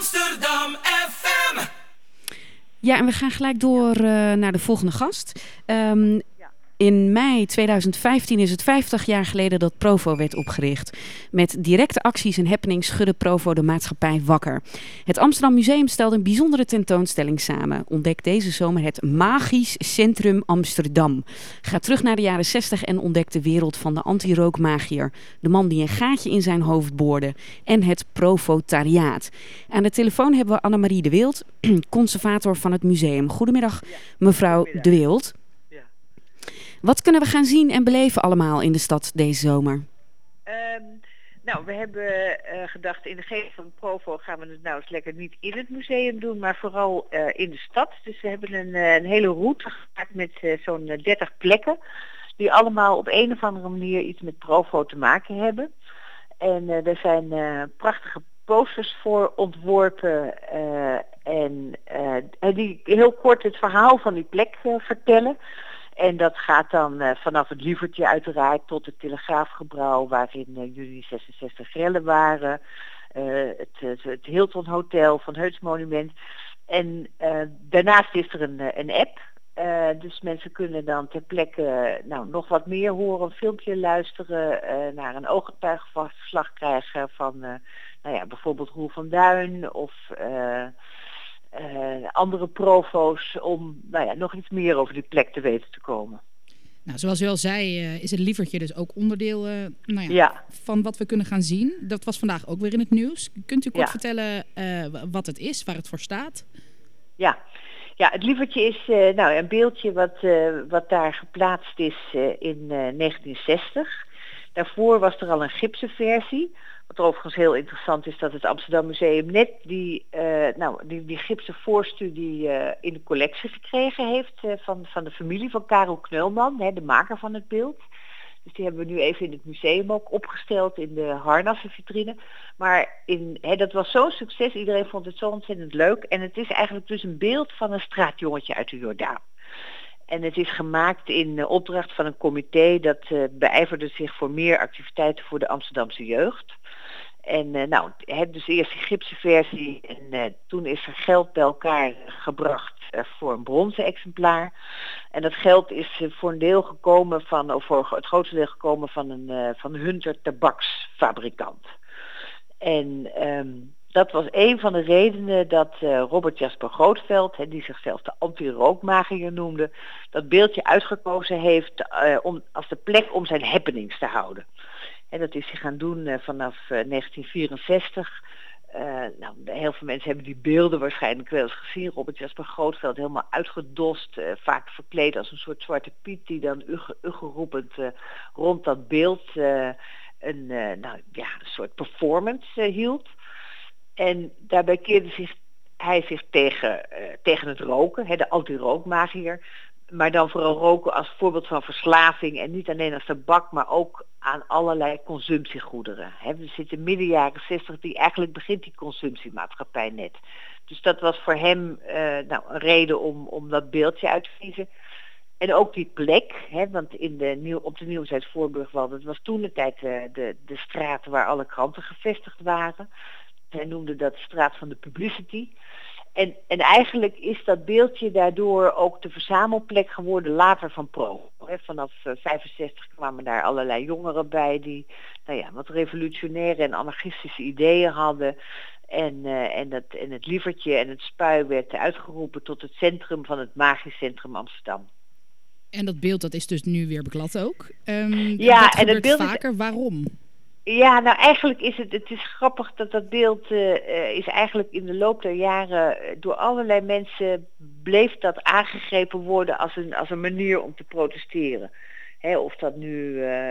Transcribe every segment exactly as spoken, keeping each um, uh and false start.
Amsterdam F M. Ja, en we gaan gelijk door uh, naar de volgende gast. Um, In mei tweeduizend vijftien is het vijftig jaar geleden dat Provo werd opgericht. Met directe acties en happenings schudde Provo de maatschappij wakker. Het Amsterdam Museum stelde een bijzondere tentoonstelling samen. Ontdek deze zomer het Magisch Centrum Amsterdam. Ga terug naar de jaren zestig en ontdek de wereld van de anti-rookmagier. De man die een gaatje in zijn hoofd boorde. En het Provotariaat. Aan de telefoon hebben we Annemarie de Wild, conservator van het museum. Goedemiddag, mevrouw Goedemiddag. de Wild. Wat kunnen we gaan zien en beleven allemaal in de stad deze zomer? Um, nou, we hebben uh, gedacht, in de geest van Provo gaan we het nou eens lekker niet in het museum doen, maar vooral uh, in de stad. Dus we hebben een, uh, een hele route gemaakt met uh, zo'n dertig plekken, die allemaal op een of andere manier iets met Provo te maken hebben. En uh, er zijn uh, prachtige posters voor ontworpen uh, en uh, die heel kort het verhaal van die plek uh, vertellen. En dat gaat dan uh, vanaf het Lievertje uiteraard tot het Telegraafgebouw, waarin uh, juli zesenzestig rellen waren. Uh, het, het, het Hilton Hotel van Heuts Monument. En uh, daarnaast is er een, een app. Uh, dus mensen kunnen dan ter plekke uh, nou, nog wat meer horen, een filmpje luisteren, uh, naar een ooggetuigenverslag krijgen van uh, nou ja, bijvoorbeeld Roel van Duin of Uh, Uh, andere provo's om nou ja, nog iets meer over die plek te weten te komen. Nou, zoals u al zei, uh, is het Lievertje dus ook onderdeel uh, nou ja, ja. van wat we kunnen gaan zien. Dat was vandaag ook weer in het nieuws. Kunt u kort ja. vertellen uh, wat het is, waar het voor staat? Ja, ja het Lievertje is uh, nou, een beeldje wat, uh, wat daar geplaatst is uh, in uh, negentien zestig. Daarvoor was er al een gipsen versie. Wat overigens heel interessant is, dat het Amsterdam Museum net die, uh, nou, die, die gipsen voorstudie uh, in de collectie gekregen heeft uh, van, van de familie van Karel Kneulman, hè, de maker van het beeld. Dus die hebben we nu even in het museum ook opgesteld in de harnassenvitrine. Maar in, hè, dat was zo'n succes, iedereen vond het zo ontzettend leuk. En het is eigenlijk dus een beeld van een straatjongetje uit de Jordaan. En het is gemaakt in uh, opdracht van een comité dat uh, beijverde zich voor meer activiteiten voor de Amsterdamse jeugd. En uh, nou, heb dus eerst die gipsen versie en uh, toen is er geld bij elkaar gebracht uh, voor een bronzen exemplaar. En dat geld is uh, voor een deel gekomen van, of voor het grootste deel gekomen van een uh, van Hunter tabaksfabrikant. En um, dat was een van de redenen dat uh, Robert Jasper Grootveld, he, die zichzelf de anti-rookmagier noemde, dat beeldje uitgekozen heeft uh, om, als de plek om zijn happenings te houden. En dat is hij gaan doen uh, vanaf uh, negentien vierenzestig. Uh, nou, heel veel mensen hebben die beelden waarschijnlijk wel eens gezien. Robert Jasper Grootveld helemaal uitgedost, uh, vaak verkleed als een soort zwarte piet die dan ugge, ugge roepend uh, rond dat beeld uh, een, uh, nou, ja, een soort performance uh, hield. En daarbij keerde zich, hij zich tegen, uh, tegen het roken, hè, de anti-rookmagier. Maar dan vooral roken als voorbeeld van verslaving en niet alleen als tabak, maar ook aan allerlei consumptiegoederen. He, we zitten midden jaren zestig, die eigenlijk begint die consumptiemaatschappij net. Dus dat was voor hem uh, nou, een reden om, om dat beeldje uit te kiezen. En ook die plek, he, want in de nieuw, op de Nieuwzijds Voorburgwal, dat was toen de tijd uh, de, de straat waar alle kranten gevestigd waren. Hij noemde dat de straat van de publicity. En, en eigenlijk is dat beeldje daardoor ook de verzamelplek geworden later van Provo. Vanaf uh, vijfenzestig kwamen daar allerlei jongeren bij die nou ja, wat revolutionaire en anarchistische ideeën hadden. En, uh, en, dat, en het Lievertje en het Spui werd uitgeroepen tot het centrum van het Magisch Centrum Amsterdam. En dat beeld dat is dus nu weer beklad ook. Um, ja, dat en gebeurt het beeld vaker. is... Waarom? Ja, nou eigenlijk is het, het is grappig dat dat beeld uh, is eigenlijk in de loop der jaren uh, door allerlei mensen bleef dat aangegrepen worden als een, als een manier om te protesteren. He, of dat nu, uh,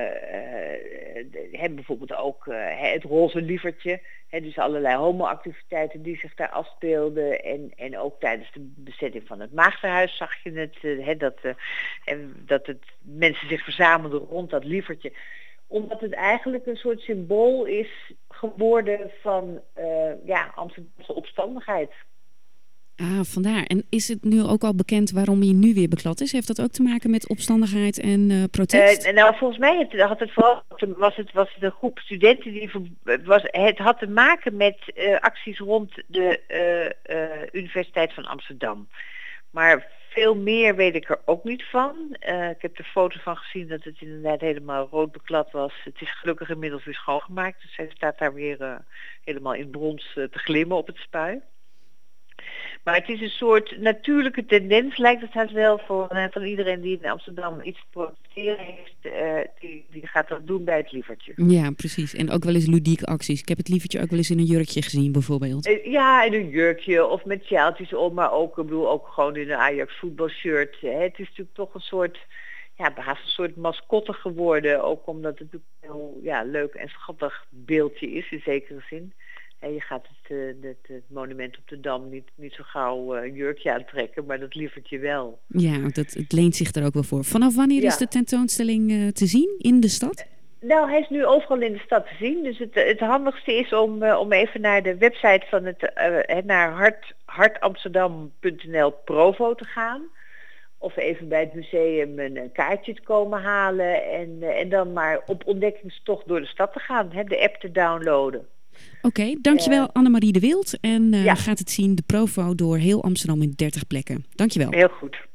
uh, he, bijvoorbeeld ook uh, het roze lievertje, he, dus allerlei homoactiviteiten die zich daar afspeelden. En, en ook tijdens de bezetting van het Maagdenhuis zag je het, uh, he, dat, uh, en dat het, mensen zich verzamelden rond dat lievertje. Omdat het eigenlijk een soort symbool is geworden van uh, ja, Amsterdamse opstandigheid. Ah, vandaar. En is het nu ook al bekend waarom hij nu weer beklad is? Heeft dat ook te maken met opstandigheid en uh, protest? Uh, nou, volgens mij het, had het vooral, was, het, was het een groep studenten die... Was, het had te maken met uh, acties rond de uh, uh, Universiteit van Amsterdam. Maar veel meer weet ik er ook niet van. Uh, ik heb er foto's van gezien dat het inderdaad helemaal rood beklad was. Het is gelukkig inmiddels weer schoongemaakt. Dus hij staat daar weer uh, helemaal in brons uh, te glimmen op het spui. Maar het is een soort natuurlijke tendens, lijkt het haast wel, voor, uh, van iedereen die in Amsterdam iets te protesteren heeft. Uh, die, die gaat dat doen bij het lievertje. Ja, precies. En ook wel eens ludieke acties. Ik heb het lievertje ook wel eens in een jurkje gezien, bijvoorbeeld. Uh, ja, in een jurkje of met sjaaltjes om, maar ook, ik bedoel, ook gewoon in een Ajax voetbalshirt. Hè. Het is natuurlijk toch een soort, ja, haast een soort mascotte geworden. Ook omdat het natuurlijk een heel ja, leuk en schattig beeldje is, in zekere zin. En je gaat het, uh, het, het monument op de Dam niet, niet zo gauw uh, een jurkje aantrekken, maar dat lievertje wel. Ja, dat, het leent zich er ook wel voor. Vanaf wanneer ja. is de tentoonstelling uh, te zien in de stad? Nou, hij is nu overal in de stad te zien. Dus het, het handigste is om, uh, om even naar de website van het, uh, naar hart, hartamsterdam punt n l Provo te gaan. Of even bij het museum een kaartje te komen halen. En, uh, en dan maar op ontdekkingstocht door de stad te gaan. Hè, de app te downloaden. Oké, okay, dankjewel uh, Annemarie de Wild. En uh, ja. gaat het zien, de Provo door heel Amsterdam in dertig plekken. Dankjewel. Heel goed.